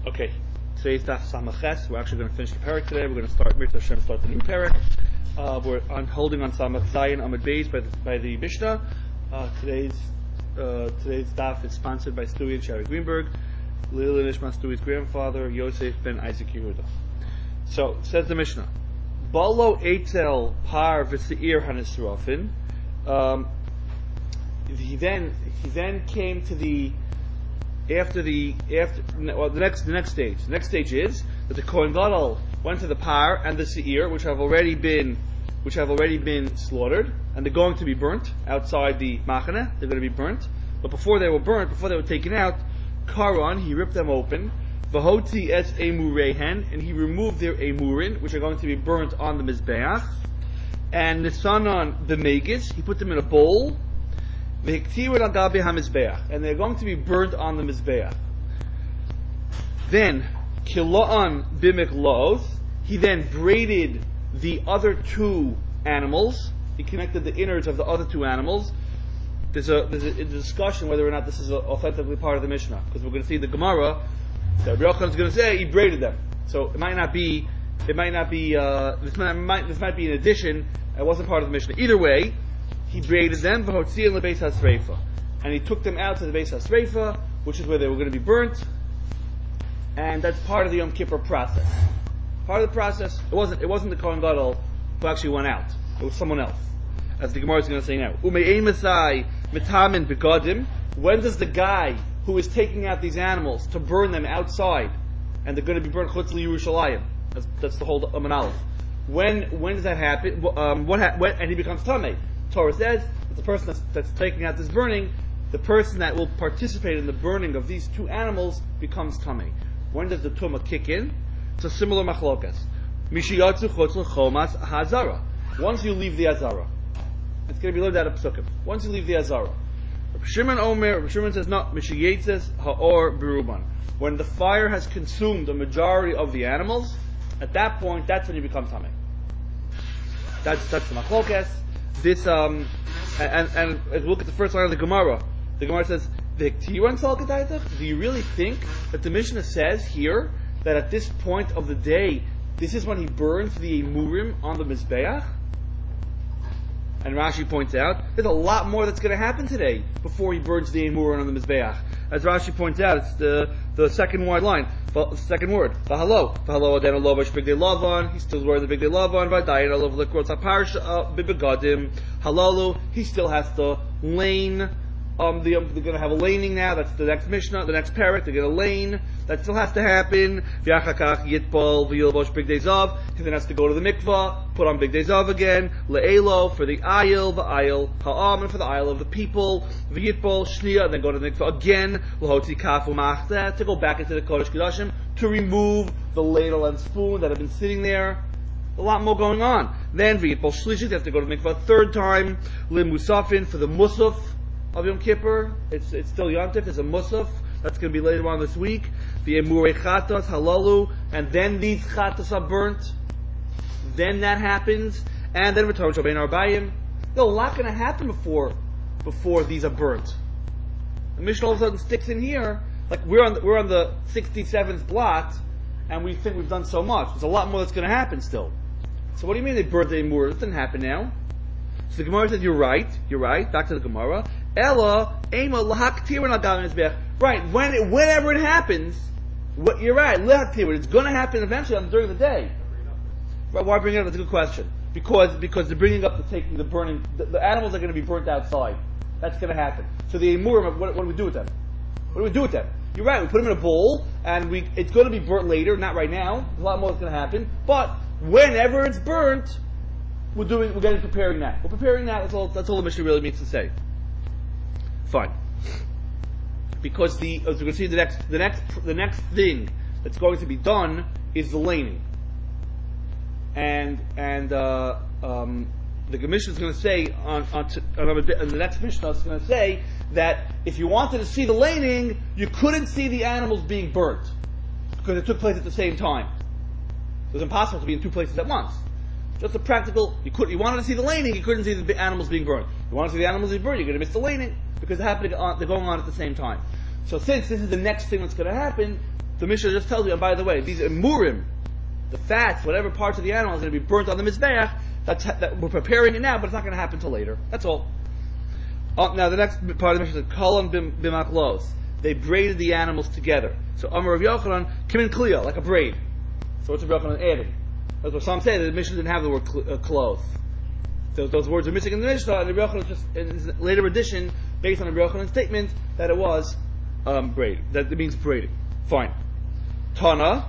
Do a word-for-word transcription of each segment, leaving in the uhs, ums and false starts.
Okay, today's Daf Samaches. We're actually going to finish the parak today. We're going to start Mirta Hashem, start the new parak. Uh, we're on holding on Samach Zayin Amud Beis by the, by the Mishnah. Uh, today's uh, today's Daf is sponsored by Stewie and Sherry Greenberg. Lil Nishma Stewie's grandfather, Yosef ben Isaac Yehuda. So says the Mishnah, Balo Eitel Par V'Seir Hanisrofin. Um, he then he then came to the After the after well, the next the next stage. The next stage is that the Kohen Gadol went to the par and the seir, which have already been which have already been slaughtered, and they're going to be burnt outside the machane. They're going to be burnt, but before they were burnt, before they were taken out, Karan, he ripped them open. Vahoti es emurehen, and he removed their emurin, which are going to be burnt on the mizbeach. And nisanon the megis, he put them in a bowl. And they're going to be burnt on the mizbeach. Then kila'an bimiklos, he then braided the other two animals. He connected the innards of the other two animals. There's a there's a, a discussion whether or not this is a, authentically part of the Mishnah, because we're going to see the Gemara that Rabbi Yochanan is going to say he braided them. So it might not be it might not be uh, this might, might this might be an addition. It wasn't part of the Mishnah. Either way, he braided them, v'hotzi'en lebeis hasreifa, and he took them out to the beis hasreifa, which is where they were going to be burnt, and that's part of the Yom Kippur process. Part of the process. It wasn't. It wasn't the Kohen Gadol who actually went out. It was someone else, as the Gemara is going to say now. Ume'ei masai mitamin begadim. When does the guy who is taking out these animals to burn them outside, and they're going to be burnt chutz Yerushalayim? That's, that's the whole Amen Aleph. When when does that happen? Um, what ha- when, and he becomes tamei. Torah says that the person that's, that's taking out this burning, the person that will participate in the burning of these two animals becomes tamei. When does the tumah kick in? It's a similar machlokas. Mishiyatzu chutz l'chomas hazara. Once you leave the azara, it's going to be learned out of psukim. Once you leave the azara, Rabbi Shimon Omer, Rabbi Shimon says not mishiyetzes haor beruban. When the fire has consumed the majority of the animals, at that point, that's when you become tamei. That's that's the machlokas. This um and and, and look at the first line of the Gemara. The Gemara says, do you really think that the Mishnah says here that at this point of the day, this is when he burns the emurim on the mizbeach? And Rashi points out, there's a lot more that's going to happen today before he burns the emurim on the mizbeach. As Rashi points out, it's the the second wide line, the second word. V'halo, v'halo aden alovash bigdei lavan. He's still wearing the bigdei lavan. V'dayin alov lekrot haparsha bibegadim. Halalu, he still has to lane. Um, the, um, they're going to have a laning now. That's the next Mishnah, the next parak. They're going to lane. That still has to happen. V'achakach yitbol v'yilbosh bigdei zav. He then has to go to the mikvah, put on bigdei zav again. Le'elo for the ayil, v'ayil ha'am, and for the ayil of the people. V'yitbol shniya, and then go to the mikvah again. L'hoti kafu ma'achzeh, to go back into the kodesh kedashim to remove the ladle and spoon that have been sitting there. A lot more going on. Then v'yitbol shlishit, they have to go to the mikvah a third time. L'musafin for the musaf of Yom Kippur. It's it's still Yom Tif. There's a musaf that's going to be later on this week. The emurei chatos halalu, and then these chatos are burnt. Then that happens, and then return to Ben Arbayim. There's a lot going to happen before before these are burnt. The Mishnah all of a sudden sticks in here, like we're on the, we're on the sixty-seventh blot, and we think we've done so much. There's a lot more that's going to happen still. So what do you mean they burnt the emur? This didn't happen now. So the Gemara says, you're right, you're right, back to the Gemara. Ella, ema, lahaktir al gam mizbeach. Right, when it, whenever it happens, what, you're right, lahaktir, it's going to happen eventually on, during the day. Right, why bring it up? That's a good question. Because, because they're bringing up the taking, the burning, the, the animals are going to be burnt outside. That's going to happen. So the emurim, what, what do we do with them? What do we do with them? You're right, we put them in a bowl, and we, it's going to be burnt later, not right now. There's a lot more that's going to happen. But, whenever it's burnt, We're doing. We're getting preparing that. We're preparing that. That's all. That's all the Mishnah really means to say. Fine. Because the as we're going to see the next, the next, the next thing that's going to be done is the laning. And and uh, um, the Mishnah is going to say on on, t- on the next Mishnah is going to say that if you wanted to see the laning, you couldn't see the animals being burnt because it took place at the same time. It was impossible to be in two places at once. Just a practical, you could, you wanted to see the laning, you couldn't see the animals being burned. You wanted to see the animals being burned, you're going to miss the laning, because they're happening on, they're going on at the same time. So since this is the next thing that's going to happen, the Mishnah just tells you, and by the way, these emurim, the fats, whatever parts of the animal is going to be burnt on the mizbeach. That's that we're preparing it now, but it's not going to happen until later. That's all. Uh, now the next part of the Mishnah is kolam b'maklos. They braided the animals together. So Amar Rav Yochanan, kimin kliya, like a braid. So what's Rav Yochanan adding? That's what some say, that the Mishnah didn't have the word cl- uh, clothes. So those words are missing in the Mishnah, and Rav Yochanan just in his later addition, based on Rav Yochanan's statement, that it was um, braid. That it means braiding. Fine. Tana,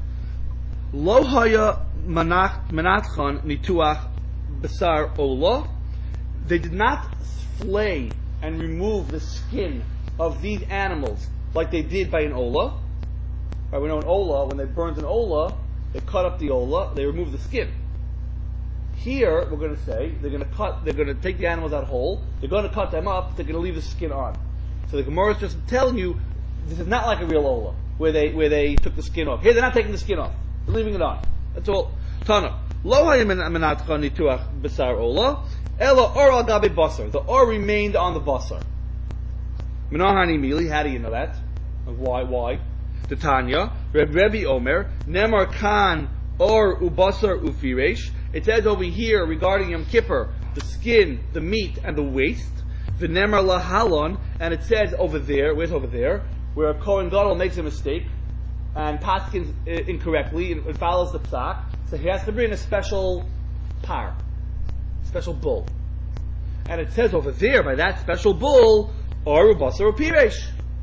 lo haya manatchan nituach basar ola. They did not flay and remove the skin of these animals like they did by an ola. Right, we know an ola, when they burned an ola, they cut up the ola, they remove the skin. Here, we're going to say, they're going to cut, they're going to take the animals out whole, they're going to cut them up, they're going to leave the skin on. So the Gemara is just telling you, this is not like a real ola, where they, where they took the skin off. Here, they're not taking the skin off. They're leaving it on. That's all. Tana. Lo hayim menatcha nituach basar ola, ela or al gabe basar. The or remained on the basar. Menahani mili, how do you know that? Why, why? The Tanya, Reb Rebbe Omer, Nemar Khan or ubasar ufiresh. It says over here regarding Yom Kippur, the skin, the meat, and the waist. The Nemar lahalon, and it says over there, where's over there? Where a Kohen Gadol makes a mistake and paskins incorrectly, and follows the psak, so he has to bring a special par, special bull. And it says over there, by that special bull, or ubasar or piresh.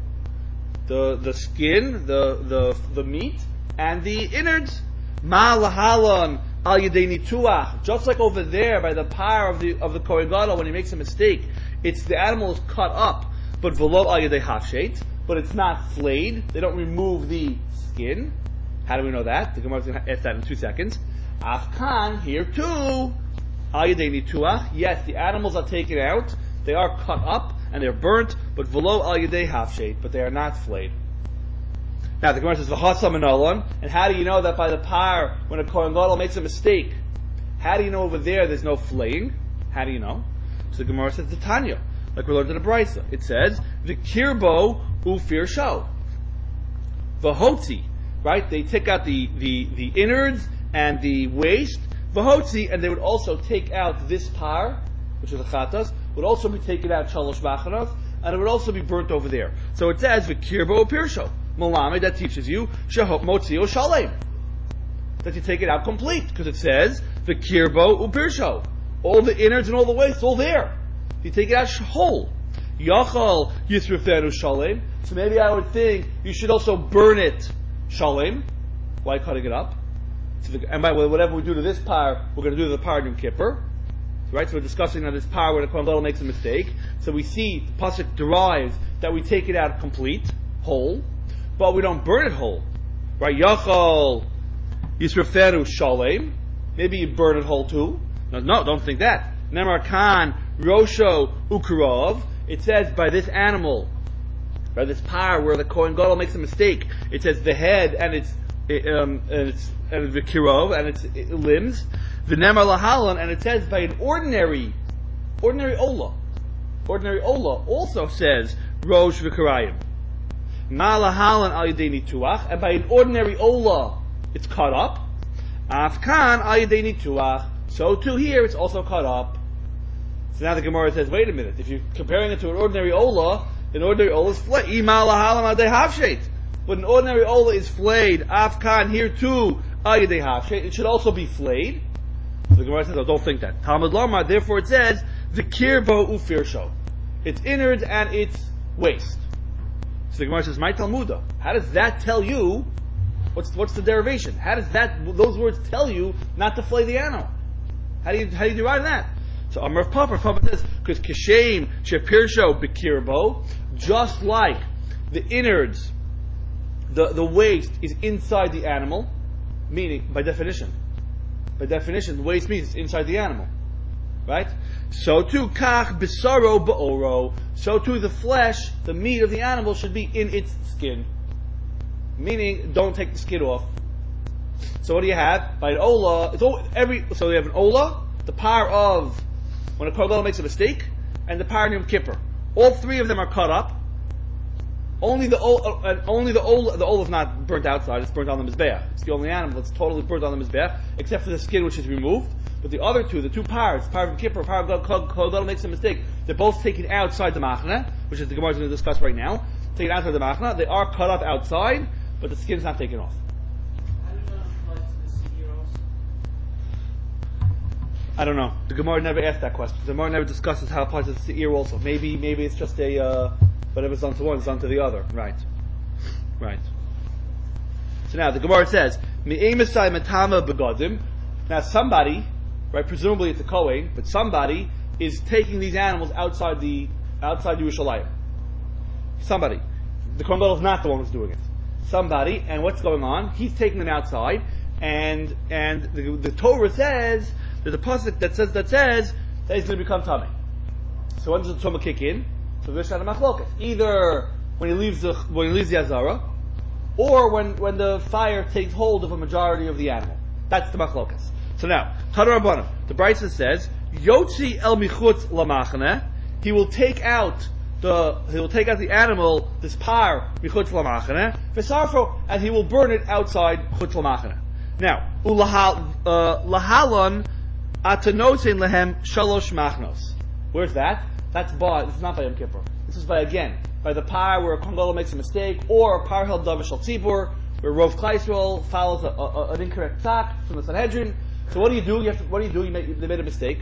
The the skin, the, the the meat, and the innards. Ma lahalon al yedei nituach. Just like over there, by the par of the of the Kohen Gadol, when he makes a mistake, it's the animal is cut up, but v'lo al yedei hafshet, but it's not flayed. They don't remove the skin. How do we know that? The Gemara is going to ask that in two seconds. Afkan, here too, al yedei nituach. Yes, the animals are taken out. They are cut up and they're burnt, but v'lo al yedei hafshet, but they are not flayed. Now the Gemara says v'chasam menolon, and how do you know that by the par when a Kohen Gadol makes a mistake? How do you know over there there's no flaying? How do you know? So the Gemara says the Tanya, like we learned in the Brisa. It says the kirbo ufir sho, v'hotzi, right? They take out the, the, the innards and the waist, v'hotzi, and they would also take out this par, which is the chatas, would also be taken out shalosh bachanov, and it would also be burnt over there. So it says v'kirbo ufir sho. Malame, that teaches you shehot motzio shalem, that you take it out complete, because it says the kirbo upirsho, all the innards and all the waste, all there. You take it out whole. Yachal yisrifenu shalem. So maybe I would think you should also burn it shalem. Why cutting it up? So the, and by the way, whatever we do to this par, we're going to do to the par in Yom Kippur. Right, so we're discussing now this par when a Kohen Gadol makes a mistake. So we see the pasuk derives that we take it out complete, whole. But we don't burn it whole. Right? Yachal Yisraferu Shalem. Maybe you burn it whole too. No, no, don't think that. Nemar Khan Rosho Ukarov. It says by this animal, by this par where the Kohen Gadol makes a mistake, it says the head and its um, and its and the kirov and its limbs. The Nemar Lahalon, and it says by an ordinary ordinary Ola. Ordinary Ola also says Rosh V'Karayim. Malahalan al yedei nituach, and by an ordinary ola, it's cut up. Afkan al yedei nituach, so too here it's also cut up. So now the Gemara says, wait a minute, if you're comparing it to an ordinary ola, an ordinary ola is flayed. Malahalan al yedei hafshet, but an ordinary ola is flayed. Afkan here too al yedei hafshet, it should also be flayed. So the Gemara says, oh, don't think that. Talmud Lama, therefore it says the kirbo ufirsho, its innards and its waist. So the Gemara says, "My Talmuda, how does that tell you? What's what's the derivation? How does that those words tell you not to flay the animal? How do you how do you derive that?" So Amar of Papa, Papa says, "Because kishem shepirsho bekirbo, just like the innards, the the waist is inside the animal, meaning by definition, by definition, the waist means it's inside the animal, right? So too kach bisaro ba'oro. So too the flesh, the meat of the animal should be in its skin. Meaning, don't take the skin off. So what do you have? By an ola, it's all, every, so you have an ola, the par of when a Kohen Gadol makes a mistake, and the par in Yom Kippur. All three of them are cut up. Only the ol, uh, only the ol, the ol is not burnt outside; it's burnt on the mizbeach. It's the only animal that's totally burnt on the mizbeach, except for the skin, which is removed. But the other two, the two parts, par of Kippur, par of Kol makes a mistake. They're both taken outside the machna, which is the Gemara is going to discuss right now. Taken outside the machna, they are cut up outside, but the skin's not taken off. How do you know it applies to the seer also? I don't know. The Gemara never asked that question. The Gemara never discusses how it applies to the seir also. Maybe, maybe it's just a. Uh, Whatever it's done to one, it's done to the other. Right. Right. So now the Gemara says, Me'emasai metama begodim. Now somebody, right, presumably it's a Kohen, but somebody is taking these animals outside the outside Yerushalayim. Somebody. The Kohen Gadol is not the one who's doing it. Somebody, and what's going on? He's taking them outside, and and the, the Torah says, there's a pasuk that says that says that he's going to become tummy. So when does the Tumah kick in? So there's not a machlokas. Either when he leaves the when he leaves the azara, or when, when the fire takes hold of a majority of the animal. That's the machlokas. So now, Tana Rabbanan, the Brisa says, Yotzi el michutz lamachane. He will take out the he will take out the animal, this par michutz lamachane, v'sarfo, and he will burn it outside chutz lamachane. Now, ulahal uh, lahalon atanosin lehem shalosh machnos. Where's that? That's by, this is not by Yom Kippur. This is by, again, by the par where a Kohen Gadol makes a mistake, or par held davar shel tzibur, where Rov Klaisrael follows a, a, an incorrect tzak from the Sanhedrin. So what do you do? You have to, what do you do? You make, they made a mistake.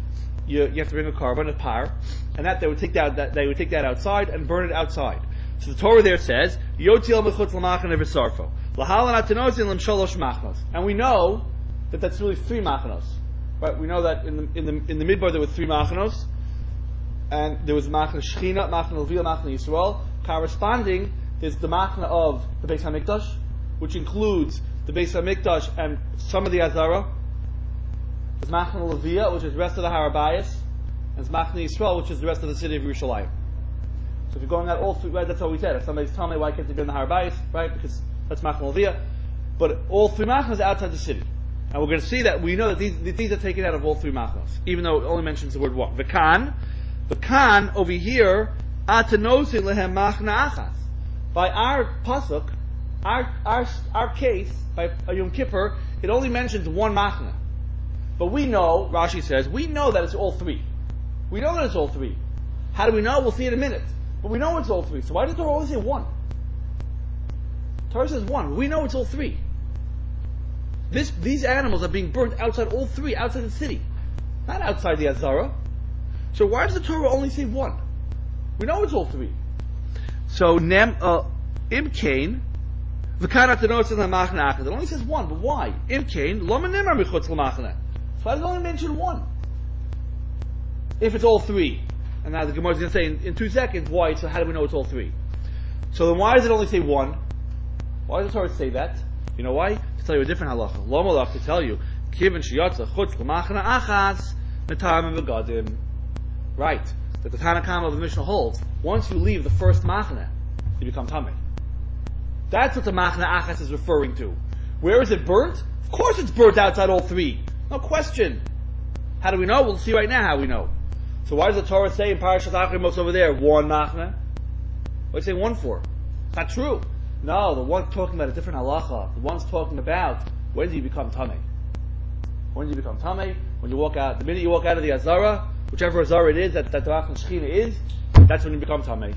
You, you have to bring a carbon, a par, and that they would take that, that they would take that outside and burn it outside. So the Torah there says, Yotil mechutz l'machane v'sarfo lahalan atanosin l'm shalosh machnos, and we know that that's really three machanos. Right? We know that in the in the in the midbar there were three machanos. And there was Machna Shechina, Machna Levia, Machna Yisrael. Corresponding, there's the Machna of the Beis HaMikdash, which includes the Beis HaMikdash and some of the Azara. There's Machna Levia, which is the rest of the Harabayas. And there's Machna Yisrael, which is the rest of the city of Yerushalayim. So if you're going out all three, right, that's what we said. If somebody's telling me why can't they be in the Harabayas, right, because that's Machna Levia. But all three Machnas are outside the city. And we're going to see that we know that these, these are taken out of all three Machnas, even though it only mentions the word one. V'kan, the kan over here, atanosin lehem machna achas. By our pasuk, our our our case by Yom Kippur, it only mentions one machna. But we know, Rashi says, we know that it's all three. We know that it's all three. How do we know? We'll see in a minute. But we know it's all three. So why does the Torah always say one? The Torah says one. We know it's all three. This these animals are being burnt outside all three, outside the city, not outside the Azara. So why does the Torah only say one? We know it's all three. So nem uh, imkain v'kanat tenotzin lamachna achad. It only says one, but why? Imkain lo menemar michutz lamachna. So why does it only mention one? If it's all three, and now the Gemara is going to say in, in two seconds why. So how do we know it's all three? So then why does it only say one? Why does the Torah say that? You know why? To tell you a different halacha. Lo malach to tell you kivin sheyatza chutz lamachna achas netam v'gadim. Right, that the Tanakh of the Mishnah holds, once you leave the first machna, you become tamei. That's what the machna achas is referring to. Where is it burnt? Of course it's burnt outside all three. No question. How do we know? We'll see right now how we know. So why does the Torah say in Parashat Achrimos over there, one machna? What do you say one for? It's not true. No, the one's talking about a different halacha. The one's talking about, when do you become tamei? When do you become tamei? When you walk out, the minute you walk out of the Azara, whichever Azara it is, that, that the Machna Shechina is, that's when you become Tamei.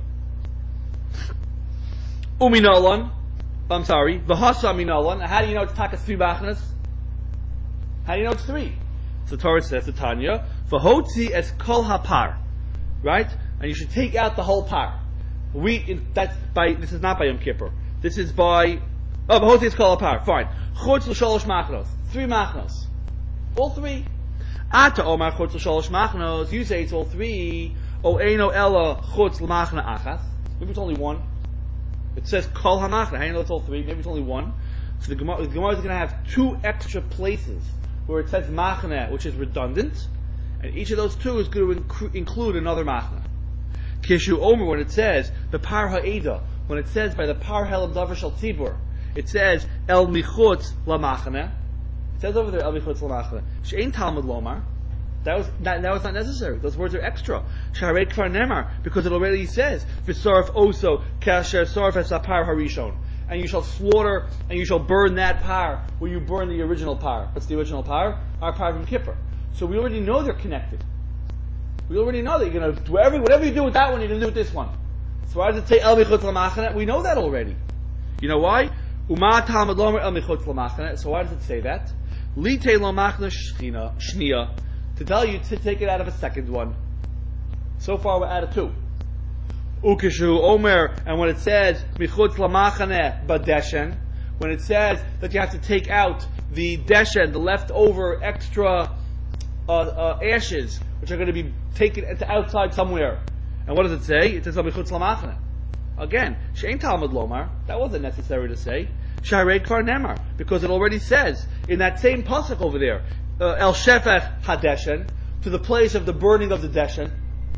Uminalan, I'm sorry, V'hasa minalan, how do you know it's Takas three Machnas? How do you know it's three? So the Torah says, the Tanya, V'hotzi es kol hapar, right? And you should take out the whole par. We, in, that's by, this is not by Yom Kippur. This is by, oh, V'hotzi es kol hapar, fine. Chutz l'sholosh machnos, three Machnos. All three. Ata omar chutz l'sholosh machnos. You say it's all three. O eino ella chutz l'machna achas. Maybe it's only one. It says kol hamachna. How do you know it's all three? Maybe it's only one. So the Gemara, the Gemara is going to have two extra places where it says machna, which is redundant, and each of those two is going to inc- include another machna. Kishu omer, when it says the par ha'eda, when it says by the par helam davar shel tzibur, it says el michutz l'machna. It says over there, El Michutz L'machna. She'ein Talmud Lomar. That was that, that was not necessary. Those words are extra. Sharei kfar nemar, because it already says v'sarf oso kasher sarf esapar harishon, and you shall slaughter and you shall burn that par where you burn the original par. What's the original par? Our par from Kippur. So we already know they're connected. We already know that you're going to do every whatever you do with that one, you're going to do with this one. So why does it say el michutz lamachane? We know that already. You know why? Uma talmud lomer el michutz lamachane. So why does it say that? Lite lamachne shchina shnia. To tell you to take it out of a second one. So far we're out of two. Ukishu Omer, and when it says Michutz Lamachane Badeshen, when it says that you have to take out the deshen, the leftover extra uh, uh, ashes, which are going to be taken to outside somewhere. And what does it say? It says Michutz Lamachane. Again, Shein Talmud Lomar, that wasn't necessary to say. Sharei Kfar Nemar, because it already says in that same pasuk over there, Uh, El Shefech Hadeshen, to the place of the burning of the Deshen.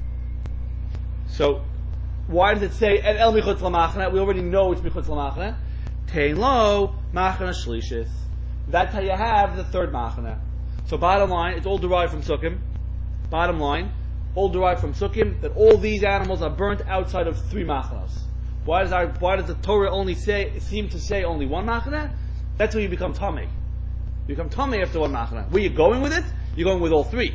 So, why does it say and El Michutz Lamachane? We already know it's Michutz Lamachane. Tein Lo Machane Shlishis. That's how you have the third Machane. So, bottom line, it's all derived from Sukkim. Bottom line, all derived from Sukkim, that all these animals are burnt outside of three Machanos. Why does our, why does the Torah only say seem to say only one Machane? That's where you become Tamei. You become tummy after one machana. Where you're going with it? You're going with all three.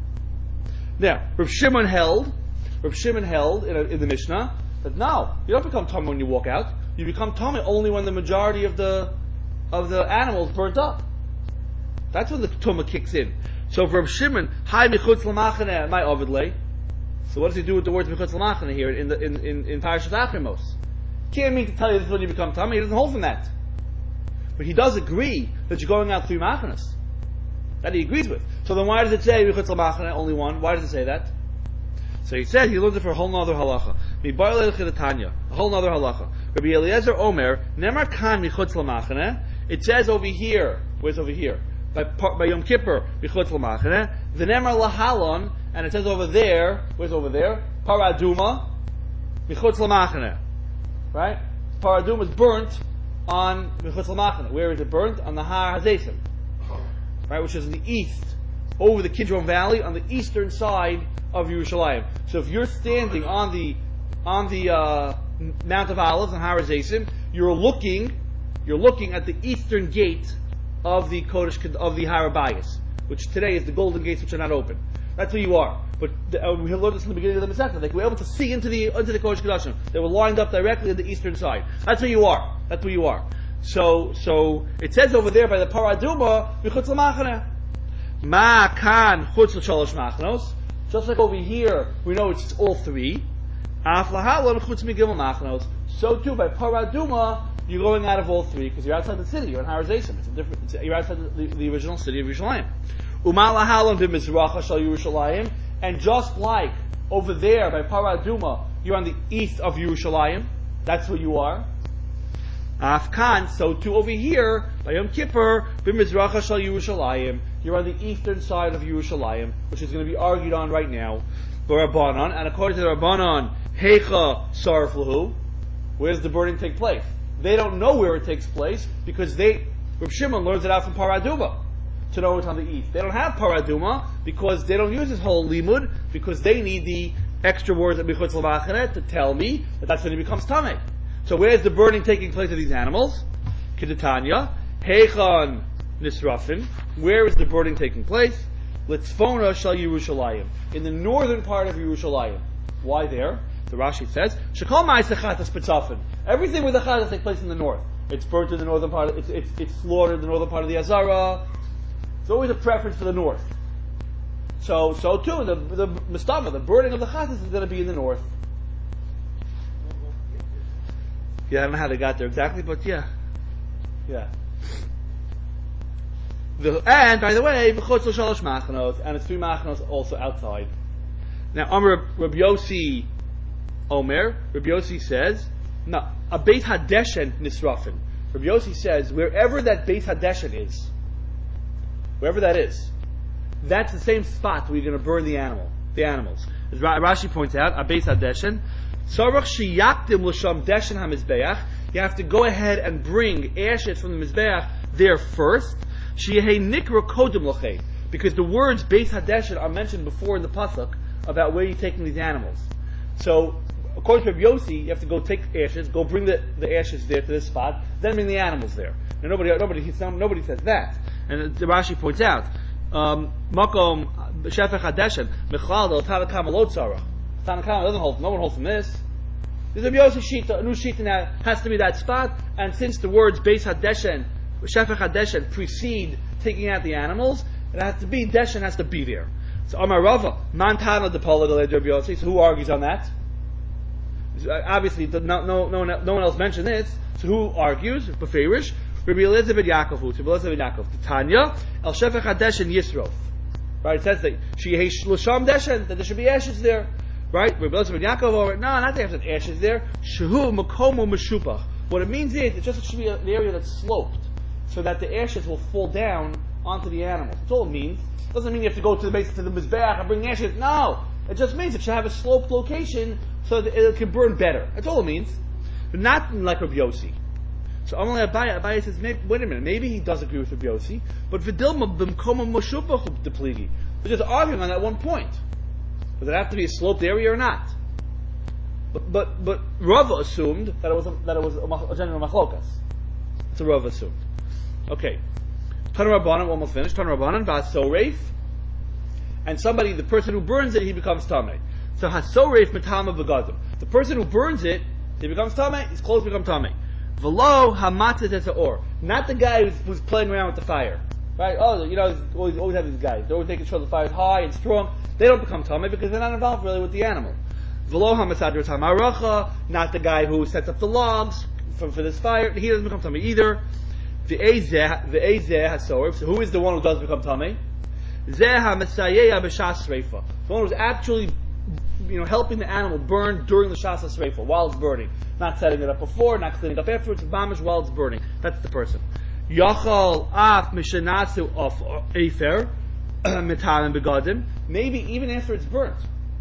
Now, Rav Shimon held, Rav Shimon held in, a, in the Mishnah that no, you don't become tummy when you walk out. You become tummy only when the majority of the of the animals burnt up. That's when the tumah kicks in. So for Rav Shimon, hi michutz lamachane my ovidle. So what does he do with the words michutz lamachane here in the in in, in Parashat Achrimos? Can't mean to tell you this is when you become tummy. He doesn't hold from that. But he does agree that you're going out three machanas. That he agrees with. So then why does it say Michutz Lamachane, only one? Why does it say that? So he said he learned it for a whole nother halacha. A whole nother halacha. Rabbi Eliezer Omer, Nemar Kan Michutz Lamachane. It says over here, where's over here? By, by Yom Kippur, Michutz Lamachane. The Nemar Lahalon, and it says over there, where's over there? Paraduma, Michutz Lamachane. Right? Paraduma is burnt on Michutz Lamachane. Where is it burnt? On the Har HaZeisim, right, which is in the east, over the Kidron Valley, on the eastern side of Yerushalayim. So if you're standing on the on the uh, Mount of Olives on Har HaZeisim, you're looking you're looking at the eastern gate of the Kodesh of the Har HaBayis, which today is the Golden Gates, which are not open. That's where you are. But the, uh, we learned this in the beginning of the Masechta. Like we were able to see into the into the Kodesh Kodashim. They were lined up directly on the eastern side. That's where you are. That's where you are. So, so it says over there by the Paraduma, Michutz Lamachane. Ma kan chutz l'shalosh machanos. Just like over here, we know it's all three. Af lahalon chutz migimel machanos. So too by Paraduma, you're going out of all three because you're outside the city. You're in Har HaZeisim. It's a different. It's, you're outside the, the, the original city of Yerushalayim. Umalahalon b'mizracha shal Yerushalayim, and just like over there by Paraduma, you're on the east of Yerushalayim. That's where you are. Afkan, so too over here by Yom Kippur b'mizracha shal Yerushalayim, you're on the eastern side of Yerushalayim, which is going to be argued on right now. Rabbanon, and according to the Rabbanon, heicha sarf lahu, where does the burning take place? They don't know where it takes place because they, Reb Shimon learns it out from Paraduma to know it's on the east. They don't have Paraduma because they don't use this whole limud because they need the extra words of Michutz Lamachane to tell me that that's when it becomes tamei. So where is the burning taking place of these animals? Kedetanya, Heichan Nisrafin. Where is the burning taking place? Litzfona shal Yerushalayim, in the northern part of Yerushalayim. Why there? The Rashi says, Shekol ma'aseh chatas b'tzafin. Everything with the chatas takes place in the north. It's burnt in the northern part. Of, it's, it's it's slaughtered in the northern part of the Azara. It's always a preference for the north. So so too the the mistama, the burning of the chatas is going to be in the north. Yeah, I don't know how they got there exactly, but yeah, yeah. The, and by the way, v'chutz l'shalosh machanot, and it's three machanot also outside. Now, Amr Rabbi Yossi Omer, Rabbi Yossi says, no, a Beit Hadeshen Nisrafin. Rabbi Yossi says, wherever that Beit Hadeshen is, wherever that is, that's the same spot where you're going to burn the animal, the animals. As Rashi points out, a Beit Hadeshen, Tzarach sheyakdim l'sham deshen hamizbeach. You have to go ahead and bring ashes from the mizbeach there first. Sheyehei nikra kodem l'chei, Because the words Beis Hadeshen are mentioned before in the pasuk about where you're taking these animals. So, according to Rabbi Yossi, you have to go take ashes, go bring the, the ashes there to this spot, then bring the animals there. And nobody, nobody, nobody says that. And the Rashi points out, um, Makom Shefech Hadeshen Mechlal Del Tanakam Alot Sarah. Tanakam doesn't hold. No one holds from this. There's a Rabbi Yossi shita, a new shita now has to be that spot. And since the words Beis Hadeshen, Shefech Hadeshen precede taking out the animals, it has to be Deshen has to be there. So Amar Rava Mantana de Paula de Rabbi Yossi. So who argues on that? Obviously, no, no, no, no one else mentioned this. So who argues? Beferish. Rabbi Elizabeth Yaakov. Rabbi Elizabeth Yaakov. Tanya El Shefech Hadeshen Yisrof. Right? It says that she hates Lasham Deshen, that there should be ashes there. Right? Rabbi Elizabeth Yaakov. Over. No, not that there's ashes there. Shehu Makomo Meshupach. What it means is it just should be an area that's sloped, so that the ashes will fall down onto the animals. That's all it means. It doesn't mean you have to go to the base to the mizbeach and bring ashes. No, it just means it should have a sloped location so that it can burn better. That's all it means. But not like Rabbi Yossi. So Amalei Abaye, Abaye says, wait a minute, maybe he does agree with Rabbi Yossi, but Vidilma b'mkoma moshupach depligi. They're just arguing on that one point. Does it have to be a sloped area or not? But but but Rava assumed that it was a, that it was a, a general machlokas. That's what Rava assumed. Okay. Tana Rabbanan, almost finished. Tana Rabbanan, v'hasoreif, and somebody, the person who burns it, he becomes tamei. So hasoreif metama v'gadim. The person who burns it, he becomes tamei. His clothes become tamei. V'lo hamatzet esaor. Not the guy who's, who's playing around with the fire, right? Oh, you know, always always have these guys. They're always making sure the fire is high and strong. They don't become tamei because they're not involved really with the animal. V'lo hamasadr tamaracha. Not the guy who sets up the logs for, for this fire. He doesn't become tamei either. The Eizeh HaSorif, so who is the one who does become Tamei? Zeh HaMesayeya B'Shas Sreifa. The one who's actually, you know, helping the animal burn during the Shas HaSreifa, while it's burning. Not setting it up before, not cleaning up afterwards, mamish while it's burning. That's the person. Yachal Af Mishanasu of Efer, Metalim Begadim. Maybe even after it's burnt.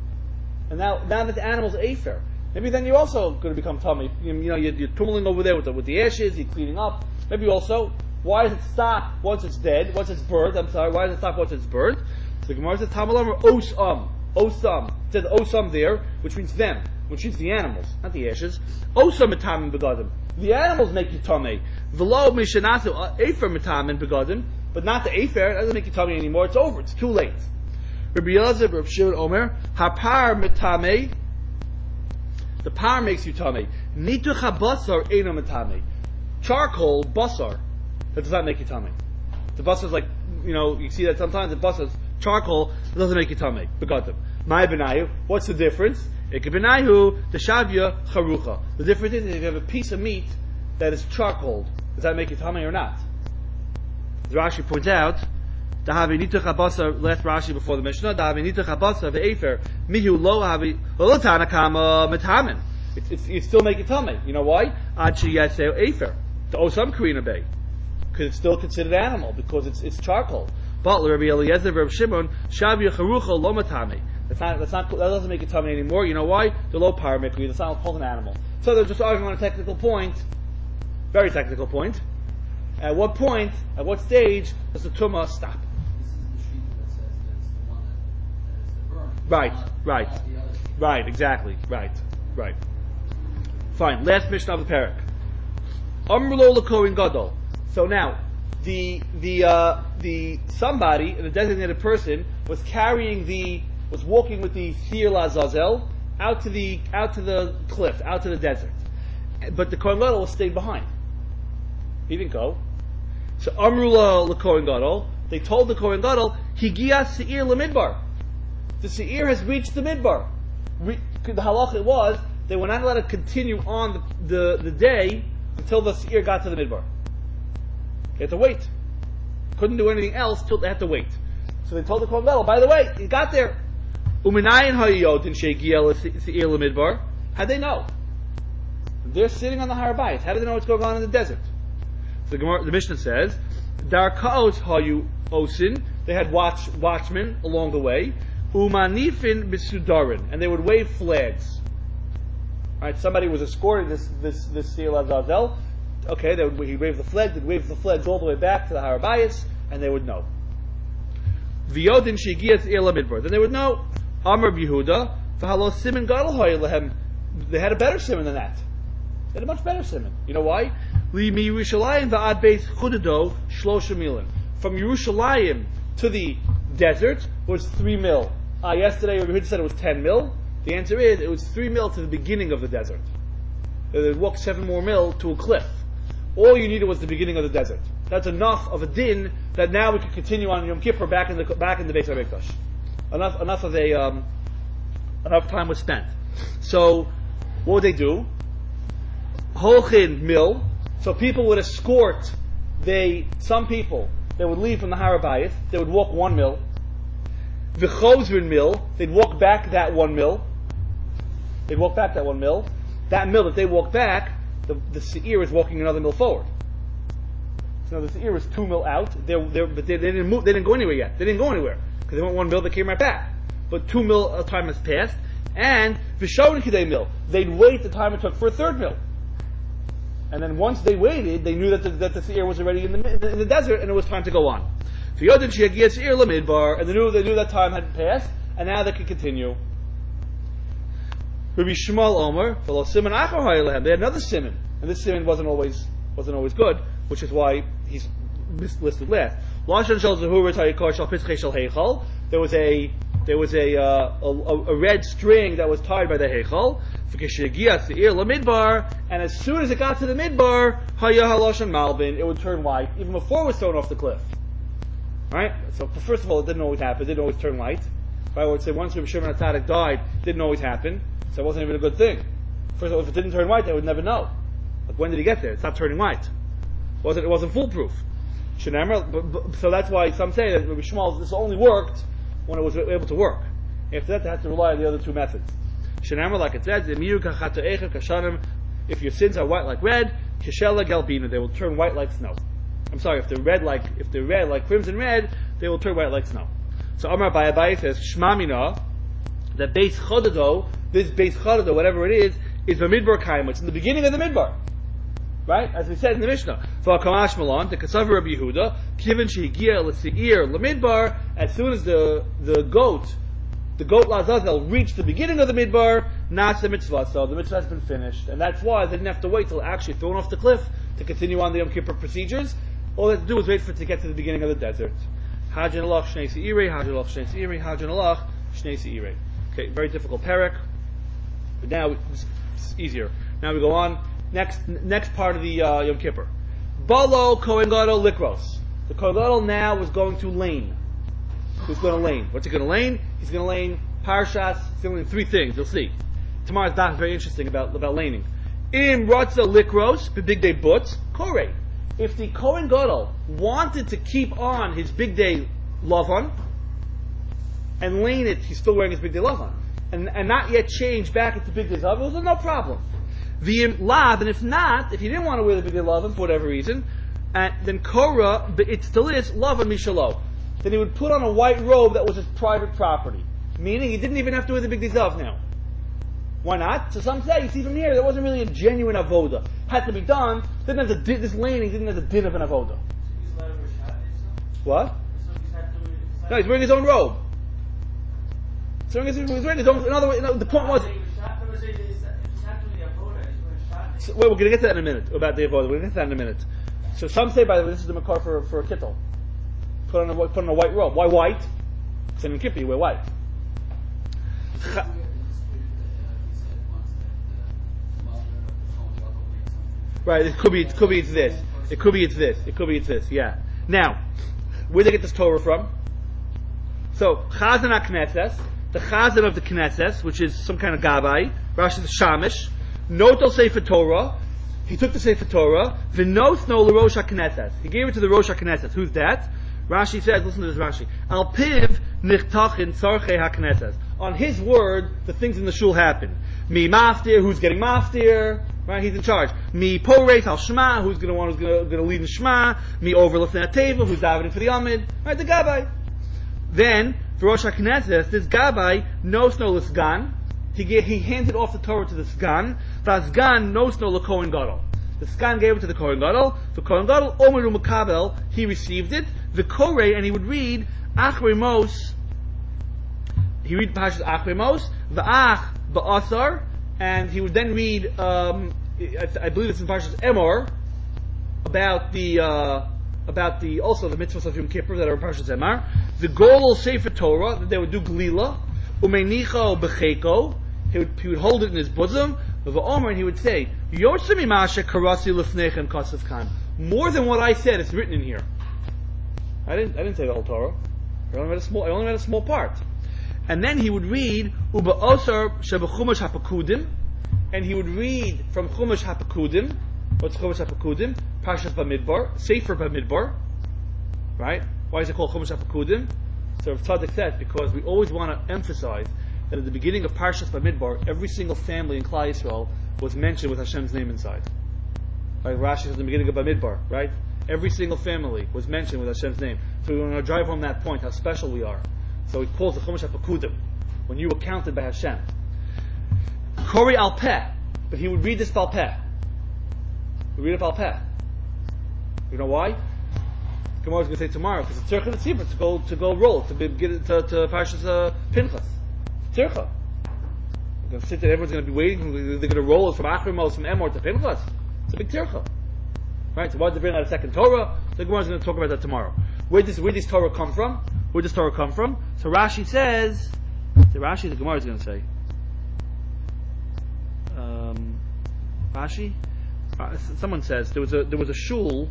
And now, now that the animal's Efer, maybe then you're also going to become Tamei. You, you know, you're, you're tumbling over there with the, with the ashes, you're cleaning up. Maybe also, why does it stop once it's dead, once it's burnt? I'm sorry, why does it stop once it's burnt? So the Gemara says, Tamalam Osam. Osam. It says Osam there, which means them, which means the animals, not the ashes. Osam Metamim Begadim. The animals make you Tamei. V'lo Mishanasu Efer Metamim Begadim, but not the Efer, it doesn't make you Tamei anymore, it's over, it's too late. Rabbi Elazar, Rabbi Shimon Omer, Hapar Metamei. The par makes you Tamei. Nituch HaBasar Eino Metamei. Charcoal, basar, that does not make you tummy. The basar is like, you know, you see that sometimes the basar is charcoal, it doesn't make you tummy. Begadim. My benayu, what's the difference? Ike benayu, the shavya, charucha. The difference is if you have a piece of meat that is charcoal, does that make you tummy or not? As Rashi points out, Dahavi nituch habasar, last Rashi before the Mishnah, Dahavi nituch habasar, ve'efer, mihu lo havi, lo tanakama metamin. It's, it's, you still make it tummy. You know why? Ad sheyaseu efer. The Osam Karina Bay, because it's still considered animal because it's it's charcoal. But Rabbi Eliezer, Rabbi Shimon, Shavya Charucha Lo Matami. That's not that's not that doesn't make it tummy anymore. You know why? The low paramikri. That's not called an animal. So they're just arguing on a technical point, very technical point. At what point, at what stage does the tumah stop? This is the sheet that says that it's the one that, that is the burn. Right, not, right, not the other sheet. right. Exactly, right, right. Fine. Last mission of the parak. Amrlo l'kohen gadol. So now, the the uh, the somebody, the designated person, was carrying the was walking with the Sir Lazazel out to the out to the cliff, out to the desert, but the kohen gadol stayed behind. He didn't go. So Amrlo l'kohen gadol. They told the kohen gadol, Higia Seir l'midbar. The Seir has reached the midbar. Re- the halacha was they were not allowed to continue on the the, the day until the seir got to the midbar. They had to wait. Couldn't do anything else till they had to wait. So they told the kohen gadol, by the way, he got there. Uminayin hayotin shegiel seir lemidbar. How'd they know? They're sitting on the Har Bayis. How do they know what's going on in the desert? So the, Gemara, the Mishnah says, Darkaos hayu osin. They had watch watchmen along the way. Umanifin bisudarin, and they would wave flags. Right, somebody was escorting this this this Seir Lazazel. Okay, they would, he waved the flag. They'd wave the flags all the way back to the Har Bayis, and they would know. V'yodin shegias ila midbar. Then they would know. Amar Yehuda, v'halo siman gadol hoy lehem. They had a better simon than that. They had a much better simon. You know why? Li mi Yerushalayim va'ad beis chudado shlosha milim. From Yerushalayim to the desert was three mil. Uh, yesterday we said it was ten mil. The answer is it was three mil to the beginning of the desert. They walked seven more mil to a cliff. All you needed was the beginning of the desert. That's enough of a din that now we can continue on Yom Kippur back in the back in the Beit HaMikdash. Enough enough of a um, enough time was spent. So what would they do? Holchin mil. So people would escort. They some people they would leave from the Harabayith. They would walk one mil. V'chozrin mil. They'd walk back that one mil. They'd walk back that one mil. That mil that they walk back, the, the Seir is walking another mil forward. So now the Seir is two mil out. They're, they're, but they, they didn't move. They didn't go anywhere yet. They didn't go anywhere because they went one mil. They came right back. But two mil of time has passed. And v'shavin kidei mil. They'd wait the time it took for a third mil. And then once they waited, they knew that the, that the Seir was already in the, in the in the desert, and it was time to go on. V'yodin sheyagia Seir lemidbar, and they knew they knew that time had passed, and now they could continue. Rabbi Shmuel Omer, fellow simon achar ha'elehem. They had another simon, and this simon wasn't always wasn't always good, which is why he's listed last. Lashon shel zehur ta'ikar shel pitzchei shel heichal. There was a there was a, uh, a a red string that was tied by the heichal. V'keshegias seir lamidbar, and as soon as it got to the midbar, haya haloshan malbin, it would turn white, even before it was thrown off the cliff. Right? So first of all, it didn't always happen. It didn't always turn white. Right? I would say once Rabbi Shimon HaTzadik died, it didn't always happen. So it wasn't even a good thing. First of all, if it didn't turn white, they would never know. Like, when did he get there? It's not turning white. It wasn't, it wasn't foolproof. Shenamar, but, but, so that's why some say that Rabbi Shmuel, this only worked when it was able to work. After that, they had to rely on the other two methods. Shenamar, like it says, if your sins are white like red, kishela galbina, they will turn white like snow. I'm sorry, if they're red like, if they're red like crimson red, they will turn white like snow. So Amar Bayabai says, Shmamina, that Beis Chodado, this Beis Chodado, whatever it is, is the Midbar Kaim. It's in the beginning of the Midbar. Right? As we said in the Mishnah. So Kamash Malon, the Kasav Rabbi Yehuda, Kivin Shehigia L'Seir L'Midbar, as soon as the, the goat, the goat Lazazel reached the beginning of the Midbar, Nas the mitzvah, so the mitzvah has been finished. And that's why they didn't have to wait till actually thrown off the cliff to continue on the Yom Kippur procedures. All they had to do was wait for it to get to the beginning of the desert. Hajjan Alach Shnei Seirei, Hajjan Alach Shnei Seirei, Hajjan Alach Shnei Seirei. Okay, very difficult parak, but now it's, it's easier. Now we go on. Next, next part of the uh, Yom Kippur. Balo Kohen Gadol Likros. The Kohen Gadol now was going to lane. Who's going to lane? What's he going to lane? He's going to lane Parshas. He's going to lane three things. You'll see. Tomorrow's daf is very interesting about about laning. In Ratza Likros, the big day but Korei. If the Kohen Gadol wanted to keep on his big day Lavan and lane it, he's still wearing his big day Lavan, and and not yet change back into big day Zav, well, no problem. The lab, and if not, if he didn't want to wear the big day Lavan for whatever reason, uh, then Korah, it still is Lavan Mishalo. Then he would put on a white robe that was his private property, meaning he didn't even have to wear the big day Zav now. Why not? So some say, you see from here, there wasn't really a genuine avoda. Had to be done. Didn't have the this laning didn't have the din of an avoda. What? No, he's wearing his own robe. So he's wearing his own. In other words, the point was. So, wait, we're going to get to that in a minute about the avoda. We're going to get to that in a minute. So some say, by the way, this is the makar for for a kittel. Put on a put on a white robe. Why white? It's an kippah. You wear white. Right, it could be, it could be it's this. It could be it's this. It could be it's this, yeah. Now, where did they get this Torah from? So, Chazan HaKnesses, the Chazan of the Knesses, which is some kind of Gabbai, Rashi the Shamish, Notel Sefer Torah, he took the Sefer Torah, V'nos no l'Rosh HaKnesses. He gave it to the Rosh HaKnesses. Who's that? Rashi says, listen to this Rashi, Al Piv Nichtachin Tzarchei HaKnesses. On his word, the things in the shul happen. Mi Maftir, who's getting Maftir? Right, he's in charge. Mi Poreis Al Shema, who's going to want, who's going to lead in Shema. Mi Over Lefnei Teva, who's davening for the Amid. Right, the Gabbai. Then, for Rosh HaKnesses, this Gabbai knows no l'Sgan. He gave, he handed off the Torah to the Sgan. V'Sgan knows no l'Kohen Gadol. The Sgan gave it to the Kohen Gadol. The Kohen Gadol, Omer U'Makabel, he received it. The Korei, and he would read Achrei Mos, he read Parshas Achrei Mos, V'ach Ba'asar, and he would then read, um, I, I believe it's in Parshas Emor, about the, uh, about the, also the mitzvahs of Yom Kippur that are in Parshas Emor, the Golol Sefer Torah, that they would do Glila, Umeinicho Becheko, he would, he would hold it in his bosom, V'omer, and he would say, Yotzemi Masha Karasi Lefnechem Kasav Kan, more than what I said, it's written in here. I didn't, I didn't say the whole Torah. I only read a small, I only read a small part. And then he would read Uba Osar Shebechumash Hapakudim, and he would read from Chumash Hapakudim. What's Chumash Hapakudim? Parshas Bamidbar, Sefer Bamidbar, right? Why is it called Chumash Hapakudim? So Rav Tzadok said because we always want to emphasize that at the beginning of Parshas Bamidbar, every single family in Klal Yisrael was mentioned with Hashem's name inside. Like Rashi says at the beginning of Bamidbar, right? Every single family was mentioned with Hashem's name. So we want to drive home that point, how special we are. So he calls the Chumash HaPekudim, when you were counted by Hashem. Kori al Peh, but he would read this Bal Peh. He would read it Bal Peh. You know why? Gemara is going to say tomorrow, because it's Tzircha V'tzibra, to go, to go roll, to be, get it to, to Parshas uh, Pinchas. It's Tzircha. You're going to sit there, everyone's going to be waiting, they're going to roll it from Achrei Mos, from Emor to Pinchas. It's a big Tzircha. Right, so why did they bring out a second Torah? The Gemara is going to talk about that tomorrow. Where does where does Torah come from? Where does Torah come from? So Rashi says, so Rashi, the Gemara is going to say, um, Rashi, uh, someone says there was a there was a shul,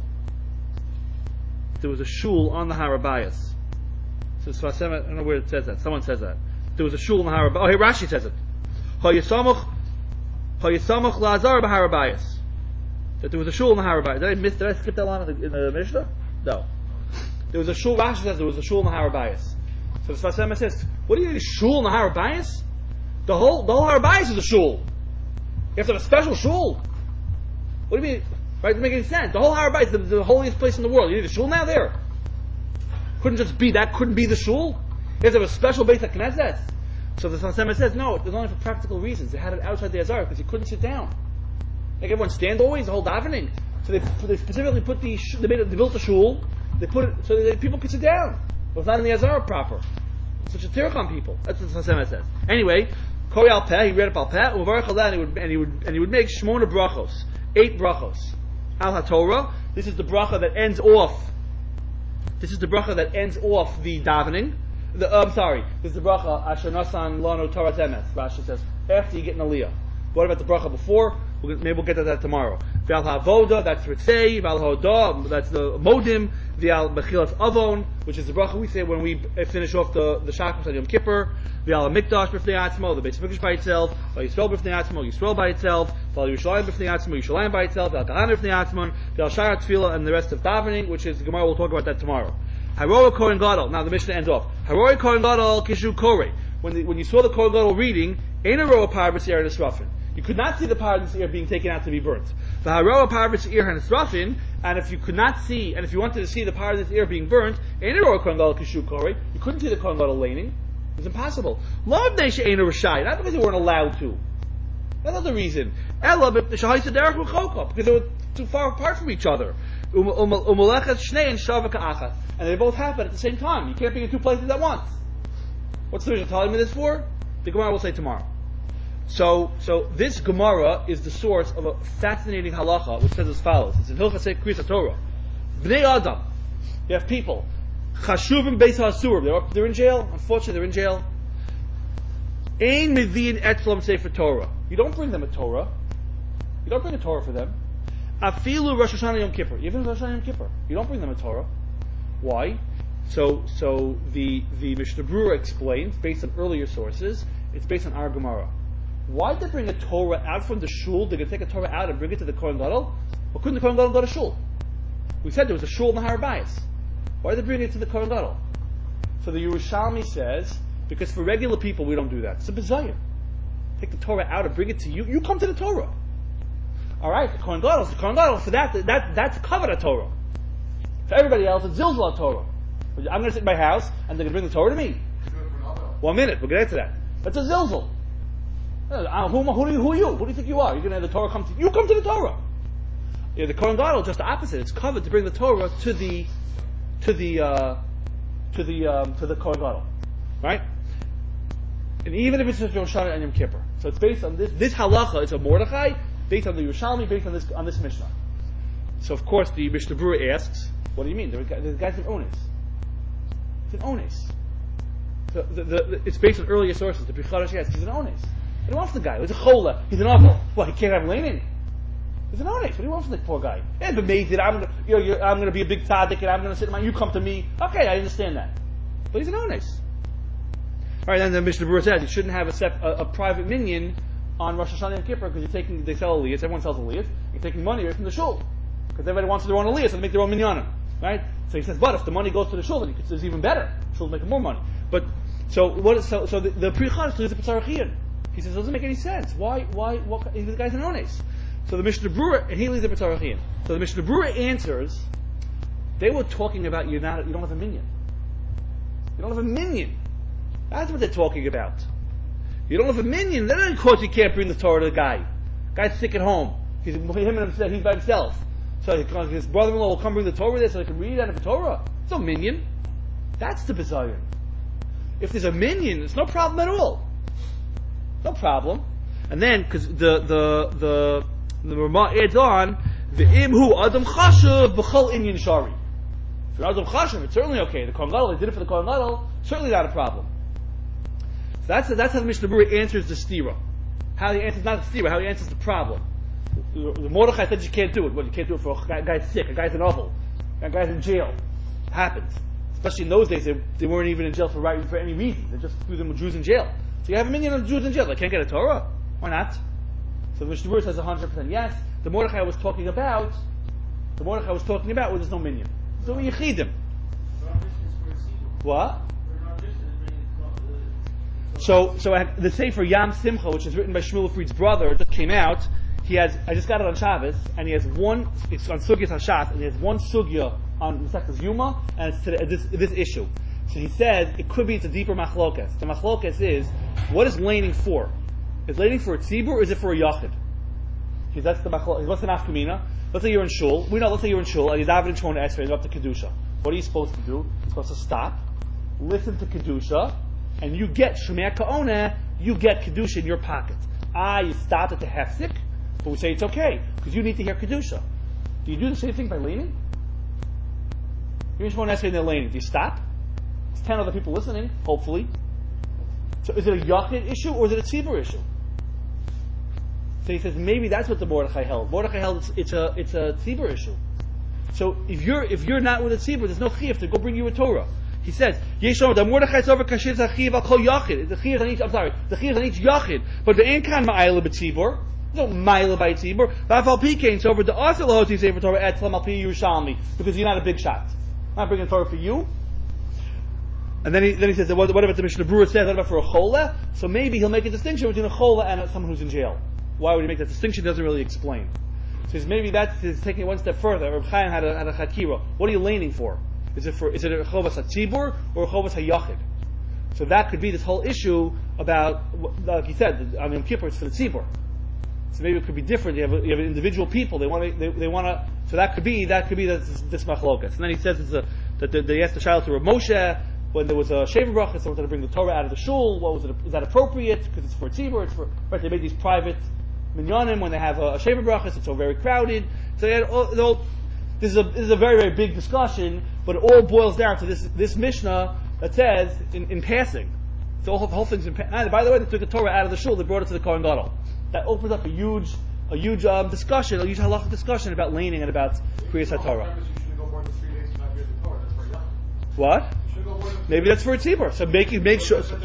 there was a shul on the Harabayas. So, so I don't know where it says that. Someone says that there was a shul on the Harabayas. Oh, hey, Rashi says it. Hayasamach, Hayasamach Lazar b'Harabayas. That there was a shul in the Harabayas. Did I miss? Did I skip that line in the, in the Mishnah? No. There was a shul. Rashi says there was a shul in the Harabayas. So the Sfas Emes says, "What do you need a shul in the Harabayas? The whole the whole Harabayas is a shul. You have to have a special shul. What do you mean? Right? It doesn't make any sense. The whole Harabayas, the, the holiest place in the world. You need a shul now there. Couldn't just be that. Couldn't be the shul. You have to have a special Beit HaKnesset. So the Sfas Emes says, no, it was only for practical reasons. They had it outside the Azar because you couldn't sit down. Like everyone stand always, the whole davening. So they, they specifically put the, they, made it, they built a shul, they put it so that people could sit down. It was not in the Azara proper. It's such a tirach on people. That's what Hashem says. Anyway, Kori al Peh, he read it al Peh, and he would, and he would, and he would make Shmona brachos, eight brachos. Al HaTorah, this is the bracha that ends off, this is the bracha that ends off the davening. The, uh, I'm sorry, this is the bracha, Asher Nasan Lano Torah Emes, Rashi says, after you get an aliyah. What about the bracha before? We'll, maybe we'll get to that tomorrow. V'al ha'avoda, that's ritzei. V'al ha'odah, that's the modim. V'al mechilas avon, which is the bracha we say when we finish off the the shachos on Yom Kippur. V'al ha'mikdash b'fnei atzmo, the base of Mikdash by itself. V'al Yisrael b'fnei atzmo, Yisrael by itself. V'al Yerushalayim b'fnei atzmo, Yerushalayim by itself. V'al Kahana b'fnei atzmo. V'al Shara Tefillah, and the rest of davening, which is the Gemara. We'll talk about that tomorrow. Harora Kohen Gadol. Now the Mishnah ends off. Harora Kohen Gadol kishu kore. When the, when you saw the Kohen Gadol reading, ein a roa par b'seir nisrafin. You could not see the par of the ear being taken out to be burnt. The haroa par of the ear and nisrafin, and if you could not see, and if you wanted to see the par of the ear being burnt, ein a roa Kohen Gadol kishu kore. You couldn't see the Kohen Gadol laning. It was impossible. Lo b'nei she'ein rishai. Not because they weren't allowed to. That's not the reason. Ela b'shahai sederach v'chokah, because they were too far apart from each other. U'melechet shnei and shava ka'achat. And they both happen at the same time. You can't be in two places at once. What's the reason telling me this for? The Gemara will say tomorrow. So, so this Gemara is the source of a fascinating halacha, which says as follows. It's in Hilchasei Kriyas Torah. Bnei Adam. You have people. Chashuvim Beis HaSurim. They're up, they're in jail. Unfortunately, they're in jail. Ein Mevi'in Etzlam Sefer Torah. You don't bring them a Torah. You don't bring a Torah for them. Afilu Rosh Hashanah Yom Kippur. Even Rosh Hashanah Yom Kippur. You don't bring them a Torah. Why? So, so the the Mishnah Berurah explains, based on earlier sources, it's based on our Gemara. Why did they bring a Torah out from the shul? They're going to take a Torah out and bring it to the Kohen Gadol? Or couldn't the Kohen Gadol go to shul? We said there was a shul in the Harabayas. Why did they bring it to the Kohen Gadol? So the Yerushalmi says, because for regular people we don't do that. It's a bizarre. Take the Torah out and bring it to you. You come to the Torah. Alright, the Kohen Gadol, the Kohen Gadol, for that, that, that's covered a Torah. For everybody else, it's Zilzal Torah. I'm going to sit in my house and they're going to bring the Torah to me. One minute, we'll get into that. That's a Zilzal. Uh, who, who, who are you? Who do you think you are? You're going to have the Torah come to you. You come to the Torah. Yeah, the Kohen Gadol, just the opposite. It's covered to bring the Torah to the to the uh, to the um, to the Kohen Gadol, right? And even if it's just Rosh Hashanah and Yom Kippur, so it's based on this. This halacha is a Mordechai based on the Yerushalmi, based on this on this Mishnah. So of course the Mishnah Berurah asks, "What do you mean? The, the guy's an ones. It's an ones. So the, the, the, it's based on earlier sources. The Prichadash asks, he's an ones. What do you want from the guy? He's a chola. He's an awful. Well, he can't have laning. He's an ones. What do you want from the poor guy? Yeah, but amazing. I'm gonna, you know, you're, I'm going to be a big tzaddik, and I'm going to sit in my. You come to me. Okay, I understand that. But he's an ones. All right, then the Mishnah Berurah says you shouldn't have a, sep, a, a private minion on Rosh Hashanah and Kippur because you're taking. They sell aliyahs. Everyone sells aliyahs. You're taking money away from the shul because everybody wants their own aliyahs, so they make their own minyanim. Right? So he says, but if the money goes to the shul, then it's even better. The shul's making more money. But so what? Is, so so the, the Pri Chadash is a P'tzarachian. He says it doesn't make any sense. Why? Why? What? The guy's an ones. So the Mishnah Berurah, and he leaves the P'tzarachian. So the Mishnah Berurah answers. They were talking about you're not. You don't have a minion. You don't have a minion. That's what they're talking about. You don't have a minion. Then of course you can't bring the Torah to the guy. Guy's sick at home. He's him and himself. He's by himself. So his brother-in-law will come bring the Torah there so they can read out of the Torah. It's no minion. That's the bizayon. If there's a minion, it's no problem at all. No problem. And then, because the the the the Rama adds on, the imhu adam chashuv b'chol inyan shari. If you're adam chashuv, it's certainly okay. The Kohen Gadol, they did it for the Kohen Gadol, certainly not a problem. So that's that's how the Mishnah Berurah answers the stira. How he answers not the stira, how he answers the problem. The Mordechai said you can't do it. Well, you can't do it for a guy, guy's sick, a guy's in awful, a guy's in jail. It happens. Especially in those days, they, they weren't even in jail for right for any reason. They just threw them with Jews in jail. So you have a minion of Jews in jail. They can't get a Torah. Why not? So the Mishnah Berurah says one hundred percent yes. The Mordechai was talking about, the Mordechai was talking about, well, there's no minion. There's no yichidim. What? So, so I, the Sefer Yam Simcha, which is written by Shmuel Fried's brother, just came out. He has, I just got it on Shabbos, and he has one, it's on Sugyas HaShas, and he has one Sugya on Masechtas Yuma, and it's to this, this issue. So he says, it could be it's a deeper machlokas. The machlokas is, what is laning for? Is laning for a tzibur, or is it for a yachid? Because that's the machlokas. What's the nafkamina? Let's say you're in shul. We know, let's say you're in shul, and you're davening Shmona Esrei, and you're up to Kedusha. What are you supposed to do? You're supposed to stop, listen to Kedusha, and you get Shemei Ka'oneh, you get Kedusha in your pocket. Ah, you stopped at the hefsik, but we say it's okay, because you need to hear Kedusha. Do you do the same thing by laning? You're in Shmona Esrei and they're laning. Do you stop? There's ten other people listening, hopefully. So is it a Yachid issue, or is it a Tzibur issue? So he says, maybe that's what the Mordechai held. Mordechai held it's, it's a it's a Tzibur issue. So if you're if you're not with a Tzibur, there's no chiyuv to go bring you a Torah. He says, Yeshom, the Mordechai's over kashir zachiv al kol yachid. The chiyuv on each, I'm sorry, the chiyuv on each yachid. But the ainkan ma'ayla b'tzibur. There's no ma'ayla by tzibur. V'afal pikein, so over the asel hoti sefer Torah et tlam al pi Yerushalmi, because you're not a big shot. I'm not bringing a Torah for you. And then he then he says, what, what about the Mishnah Berurah says? What about for a chola? So maybe he'll make a distinction between a chola and someone who's in jail. Why would he make that distinction? He doesn't really explain. So he says maybe that's he's taking it one step further. Reb Chaim had a, had a chakira. What are you leaning for? Is it for is it a chovas hatzibur or a chovas hayachid? So that could be this whole issue about, like he said, on Yom Kippur it's for the tzibur. So maybe it could be different. You have you have individual people. They want to they, they want to. So that could be that could be this, this machlokas. And then he says it's a, that the, they asked the child to Rav Moshe when there was a shaver bracha. Someone wanted to bring the Torah out of the shul. What was it? Is that appropriate? Because it's for tzibur. It's for right. They made these private minyanim when they have a, a shaver bracha. So it's so very crowded. So they had all, they all, this is a this is a very very big discussion. But it all boils down to this this Mishnah that says in, in passing. So the whole, the whole thing's in passing. By the way, they took the Torah out of the shul. They brought it to the Kohen Gadol. That opens up a huge, a huge um, discussion, a huge halachic discussion about laning and about Kriyas HaTorah. What? Maybe that's for a tzibur. So make make sure. So,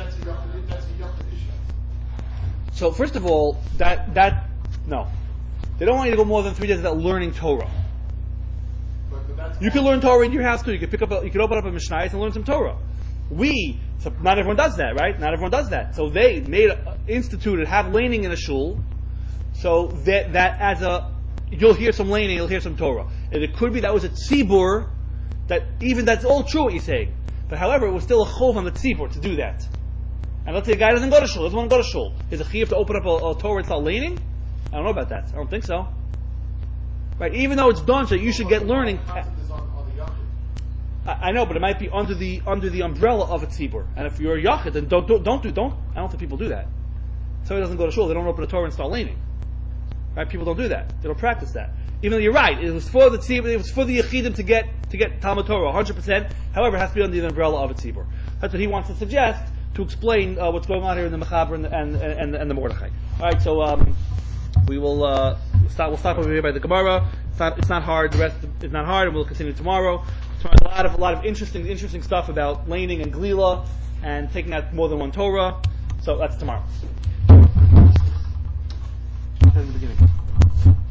so first of all, that that no, they don't want you to go more than three days without learning Torah. You can learn Torah in your house too. You can pick up, a, you can open up a Mishnayos and learn some Torah. We, so not everyone does that, right? Not everyone does that. So they made, instituted, have laning in a shul, so that, that as a, you'll hear some laning, you'll hear some Torah. And it could be that was a tzibur, that even that's all true what you're saying. But however, it was still a chov on the tzibur to do that. And let's say a guy doesn't go to shul, doesn't want to go to shul. Is a chiyuv to open up a, a Torah and start laning? I don't know about that. I don't think so. Right? Even though it's done, so you should get learning. I, I know, but it might be under the under the umbrella of a tzibur. And if you're a yachid, then don't do, don't do don't. I don't think people do that. Somebody doesn't go to shul. They don't open a Torah and start leaning. Right? People don't do that. They don't practice that. Even though you're right, it was for the tzibur, it was for the yechidim to get to get Talmud Torah one hundred percent. However, it has to be under the umbrella of a tzibur. That's what he wants to suggest to explain uh, what's going on here in the Mechaber and the, and, and, and the Mordechai. All right, so um, we will uh, stop. We'll stop over here by the Gemara. It's not. It's not hard. The rest is not hard, and we'll continue tomorrow. Tomorrow, a lot of a lot of interesting interesting stuff about laning and glila and taking out more than one Torah. So that's tomorrow. In the beginning.